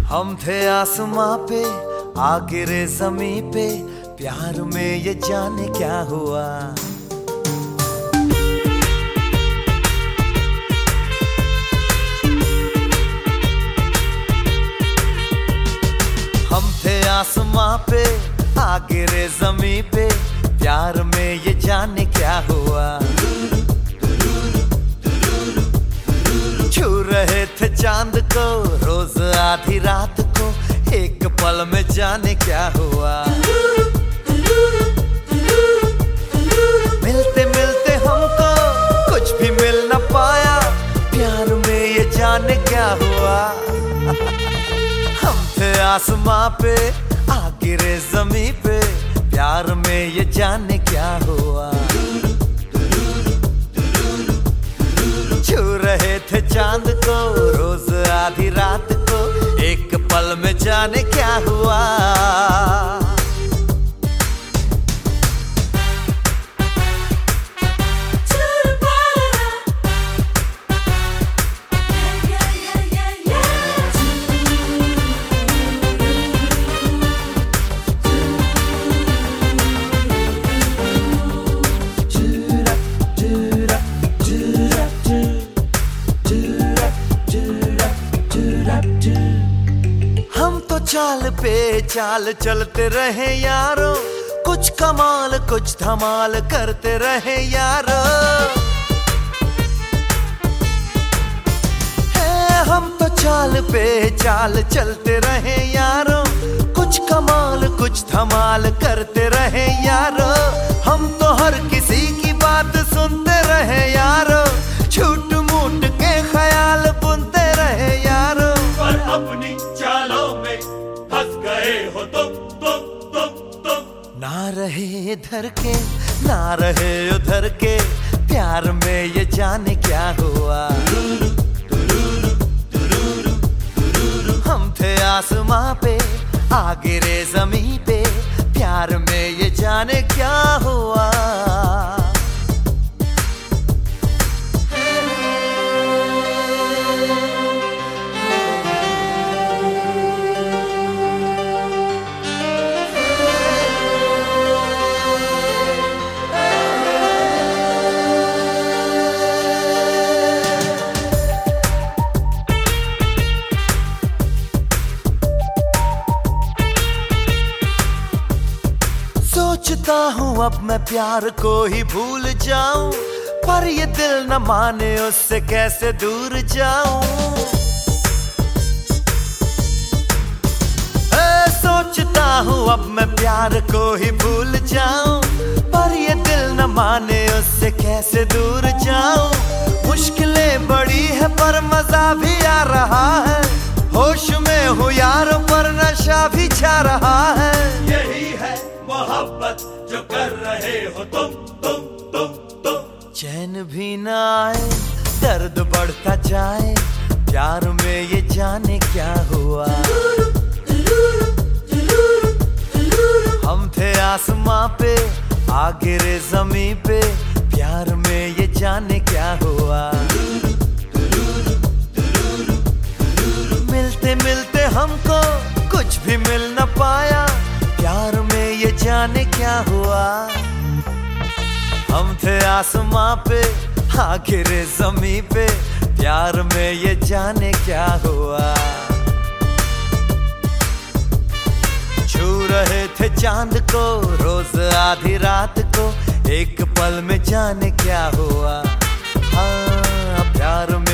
हम थे आसमां पे आ गिरे ज़मीं पे, प्यार में ये जाने क्या हुआ। हम थे आसमां पे आ गिरे ज़मीं पे, प्यार में ये जाने क्या हुआ। छू रहे थे चांद को रोज आधी रात को, एक पल में जाने क्या हुआ। मिलते मिलते हमको कुछ भी मिल न पाया, प्यार में ये जाने क्या हुआ। हम थे आसमां पे आ गिरे ज़मीं पे, प्यार में ये जाने क्या हुआ। छू रहे थे चांद को रोज आधी रात को, एक पल में जाने क्या हुआ। चाल पे चाल चलते रहे यारो, कुछ कमाल कुछ धमाल करते रहे यारो। हम तो चाल पे चाल चलते रहे यारो, कुछ कमाल कुछ धमाल करते रहे यारो। हम तो हर किसी की बात सुनते रहे यारो, छूट मूट के ख्याल बुनते रहे यारो। पर अपनी चालों में फंस गए हो तुम। ना रहे इधर के ना रहे उधर के, प्यार में ये जाने क्या हुआ। हम थे आसमां पे आ गिरे ज़मीं पे, प्यार में ये जाने क्या हुआ। सोचता हूँ अब मैं प्यार को ही भूल जाऊं, पर ये दिल न माने उससे कैसे दूर जाऊं। सोचता हूँ अब मैं प्यार को ही भूल जाऊं, पर ये दिल न माने उससे कैसे दूर जाऊं। मुश्किलें बड़ी है पर मजा भी आ रहा है, होश में हूँ यारों पर नशा भी छा रहा है। यही है मोहब्बत जो कर रहे हो तुम। चैन भी न आए दर्द बढ़ता जाए, प्यार में ये जाने क्या हुआ। हम थे आसमां पे आ गिरे ज़मीं पे, प्यार में ये जाने क्या हुआ। मिलते मिलते हमको कुछ भी मिल न पाया, प्यार में ये जाने क्या हुआ। हम थे आसमां पे आ गिरे ज़मीं पे, प्यार में ये जाने क्या हुआ। छू रहे थे चांद को रोज आधी रात को, एक पल में जाने क्या हुआ। हाँ प्यार में